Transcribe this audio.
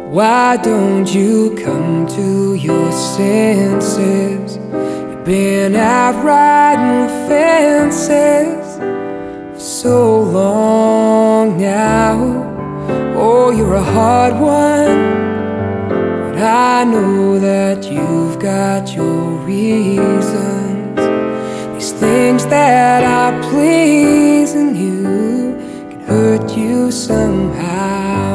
Why don't you come to your senses? You've been out riding fences for so long now. Oh, you're a hard one, but I know that you've got your reasons. These things that are pleasing you can hurt you somehow.